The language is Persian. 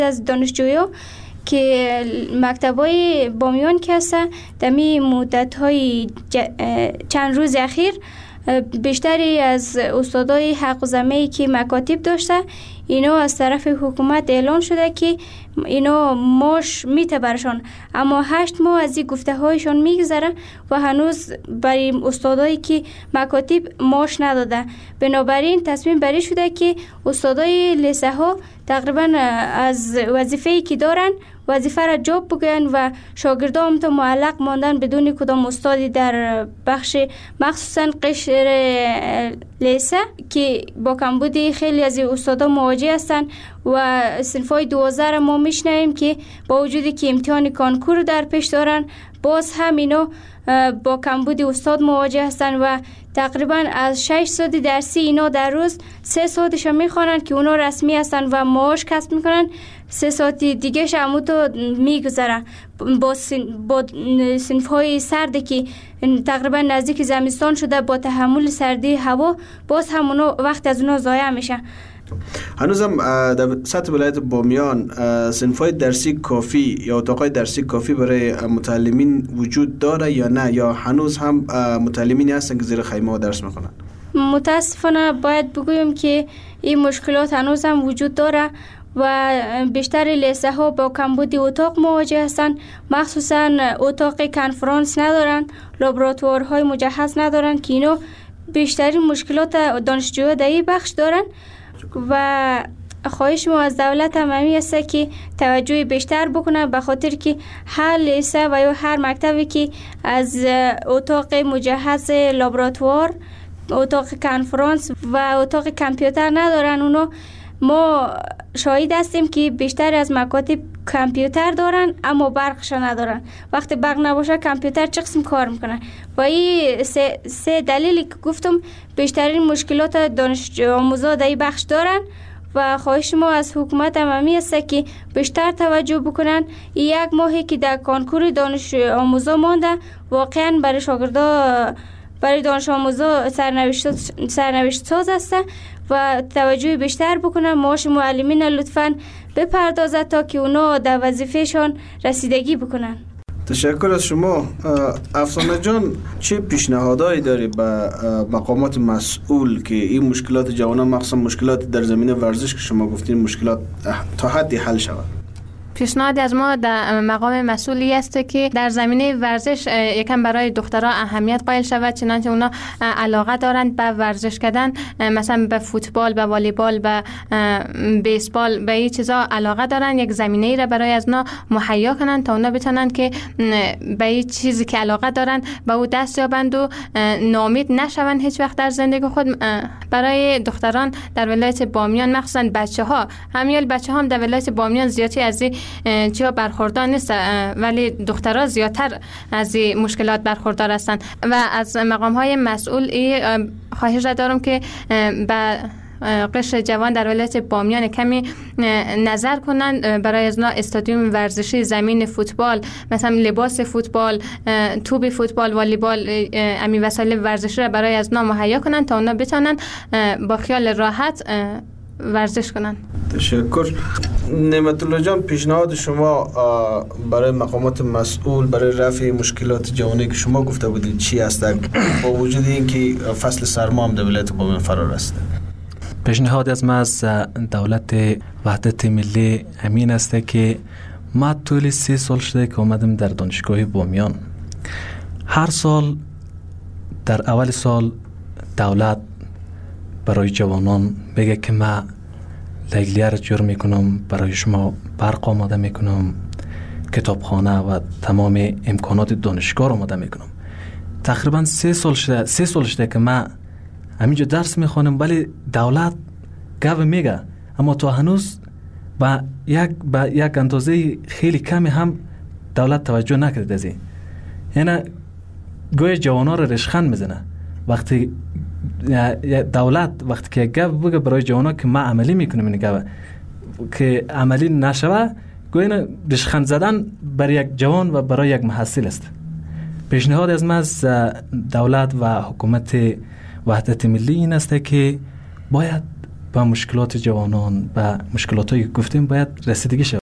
از دانشجویان که مکتبای بامیان که هست دمی مدت‌های چند روز اخیر بیشتری از استادای حق و زمینی که مکاتب داشته اینا از طرف حکومت اعلان شده که اینا ماش میته برشان، اما 8 ماه از این گفته هایشان میگذره و هنوز برای استادایی که مکاتب ماش نداده. بنابراین تصمیم بری شده که استادای لیسه ها تقریبا از وظیفه‌ای که دارن وظیفه را جاب بگن و شاگردان تا معلق ماندن بدون کدام استادی در بخش مخصوصا قشر لیسه که با کمبودی خیلی از استادا مواجه هستن و صنفای 12 را ما میشنویم که با وجودی که امتحان کانکور در پیش دارن باز هم اینا با کمبود استاد مواجه هستن و تقریبا از 6 ساعت درسی اینا در روز 3 ساعتش میخوانن که اونا رسمی هستن و معاش کسب میکنن، 3 ساعت دیگه شمو تو میگذره با صنفهای سردی که تقریبا نزدیک زمستان شده با تحمل سردی هوا باز هم اونا وقت از اونا ضایع میشه. هنوزم در سطح ولایت بامیان صنف‌های درسی کافی یا اتاقای درسی کافی برای متعلمین وجود داره یا نه، یا هنوز هم متعلمینی هستن که زیر خیمه درس میکنن؟ متاسفانه باید بگویم که این مشکلات هنوز هم وجود داره و بیشتر لیسه ها با کمبود اتاق مواجه هستند، مخصوصا اتاق کنفرانس ندارن، لابراتوارهای مجهز ندارن که اینو بیشترین مشکلات دانشجوها در این بخش دارن و خواهش ما از دولت هم همی است که توجه بیشتر بکنه به خاطر که هر لیسه و یا هر مکتبی که از اتاق مجهز لابراتوار، اتاق کنفرانس و اتاق کامپیوتر ندارن، اونا ما شاهد هستیم که بیشتر از مکاتب کامپیوتر دارن اما برقش ندارن. وقتی برق نباشه کامپیوتر چه قسم کار میکنه؟ و این سه دلیلی که گفتم بیشترین مشکلات دانش آموزا در این بخش دارن و خواهش ما از حکومت هم است که بیشتر توجه بکنن. یک ماهی که در کانکور دانش آموزا مانده واقعا برای شاگردا، برای دانش آموزا سرنوشت ساز است و توجه بیشتر بکنن. معاش معلمین لطفاً بپردازد تا که اونا در وظیفهشان رسیدگی بکنن. تشکر از شما. افسانه جان، چه پیشنهادایی داری به مقامات مسئول که این مشکلات جوانان، مخصوصا مشکلات در زمینه ورزش که شما گفتین مشکلات تا حدی حل شود؟ پیشنهاد از ما در مقام مسئولی است که در زمینه ورزش یکم برای دخترها اهمیت قائل شود، چنانچه اونا علاقه دارند به ورزش کردن، مثلا به فوتبال، به والیبال، به بیسبال، به این چیزا علاقه دارند. یک زمینه‌ای را برای از اونا مهیا کنند تا اونا بتونن که به این چیزی که علاقه دارند به او دست یابند و ناامید نشوند هیچ وقت در زندگی خود. برای دختران در ولایت بامیان، مخصوصا بچه‌ها، همیال بچه‌ها هم در ولایت بامیان زیادی از چیا برخوردار نیست، ولی دخترها زیادتر از این مشکلات برخوردار هستند و از مقام‌های مسئول خواهش دارم که به قشر جوان در ولایت بامیان کمی نظر کنند، برای از استادیوم ورزشی، زمین فوتبال، مثلا لباس فوتبال، توپ فوتبال، والیبال، امی وسایل ورزشی را برای از مهیا کنند تا اونا بتونن با خیال راحت ورزش کنند. تشکر. نعمت الله جان، پیشنهاد شما برای مقامات مسئول برای رفع مشکلات جوانی که شما گفته بودید چی است، با وجود اینکه فصل سرما هم در ولایت بامیان فرار است؟ پیشنهاد از ما از دولت وحدت ملی همین است که ما طول 3 سال شده که اومدم در دانشگاه بامیان. هر سال در اول سال دولت برای جوانان بگه که ما لیلیه را جور میکنم، برای شما برق آماده میکنم، کتابخانه و تمام امکانات دانشگاه را آماده میکنم. تقریبا 3 سال شده که ما همینجا درس میخوانم، ولی دولت گوه میگه اما تو هنوز با یک اندازه خیلی کمی هم دولت توجه نکرده از این. یعنی گوی جوانا را رشخند میزنه. وقتی دولت وقتی که گوه بگه برای جوانا که ما عملی میکنیم، این گوه که عملی نشوه، گوی رشخند زدن برای یک جوان و برای یک محصل است. پیشنهاد از ما از دولت و حکومت وحدت ملی این است که باید به مشکلات جوانان، به مشکلاتی که گفتیم باید رسیدگی شود.